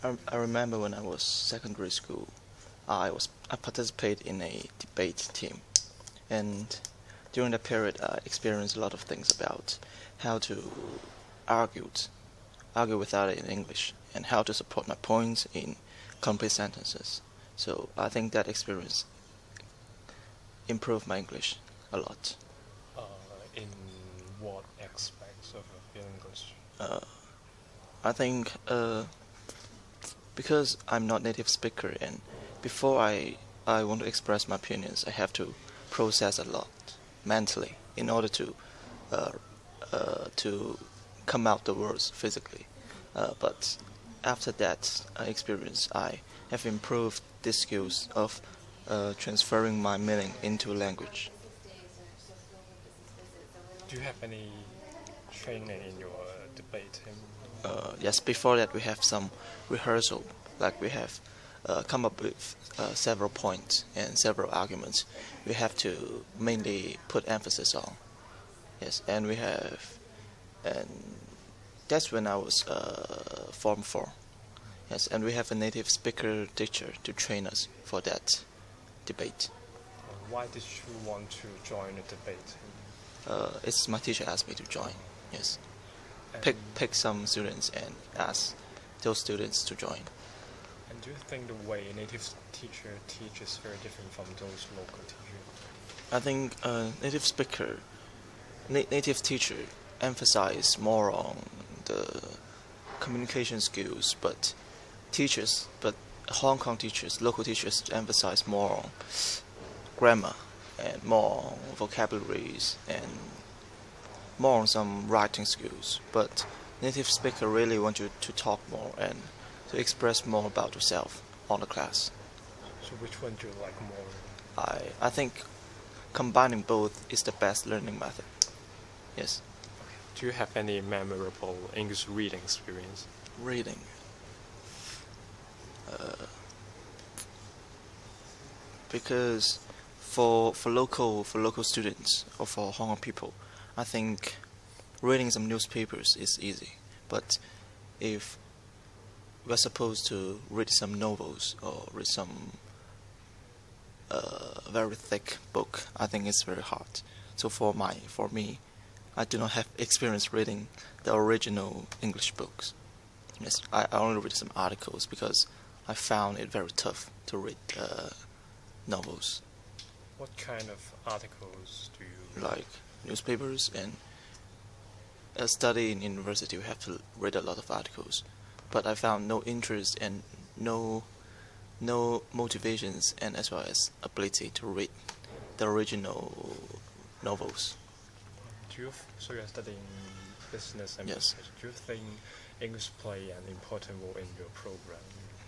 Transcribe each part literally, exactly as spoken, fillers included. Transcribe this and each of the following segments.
I, I remember when I was secondary school, I was I participated in a debate team, and during that period, I experienced a lot of things about how to argue, argue without it in English, and how to support my points in complete sentences. So I think that experience improved my English a lot. Uh, in what aspects of your English? Uh, I think uh, because I'm not native speaker, and before I I want to express my opinions, I have to process a lot mentally in order to uh, uh, to come out the words physically. Uh, but after that uh, experience, I have improved the skills of uh, transferring my meaning into language. Do you have any training in your debate team? Uh, yes, before that we have some rehearsal, like we have uh, come up with uh, several points and several arguments we have to mainly put emphasis on. Yes, and we have, and that's when I was uh, Form four. Yes, and we have a native speaker teacher to train us for that debate. Uh, Why did you want to join a debate team? Uh, it's my teacher asked me to join. Yes, And, pick pick some students and ask those students to join. and do you think the way a native teacher teaches very different from those local teachers? I think uh, native speaker, na- native teacher emphasize more on the communication skills, but teachers, but Hong Kong teachers, local teachers emphasize more on grammar and more on vocabularies and more on some writing skills. But native speaker really want you to talk more and to express more about yourself on the class. So which one do you like more? I I think combining both is the best learning method. Yes, Do you have any memorable English reading experience? reading. Uh, because for for local for local students or for Hong Kong people, I think reading some newspapers is easy. But if we're supposed to read some novels or read some uh, very thick book, I think it's very hard. So for my for me, I do not have experience reading the original English books. Yes, I I only read some articles because I found it very tough to read uh, novels What kind of articles do you like newspapers, and a study in university we have to read a lot of articles. But I found no interest and no no motivations and as well as ability to read the original novels. Do you f- so you're studying business and Yes. business. Do you think English play an important role in your program?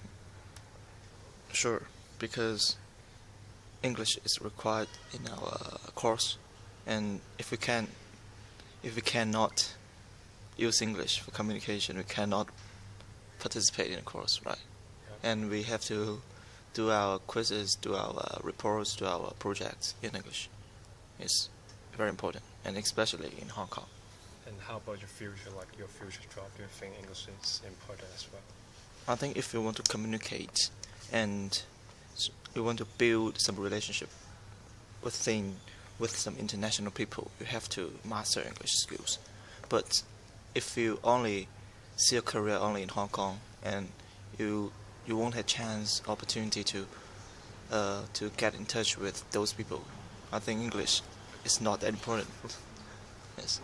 Sure, because English is required in our course, and if we can, if we cannot use English for communication, we cannot participate in the course, right? Yeah. And we have to do our quizzes, do our reports, do our projects in English. It's very important, and especially in Hong Kong. And how about your future, like your future job? Do you think English is important as well? I think if you want to communicate and s- you want to build some relationship within with some international people, you have to master English skills. But if you only see a career only in Hong Kong, and you you won't have chance opportunity to uh, to get in touch with those people, I think English is not that important. Yes.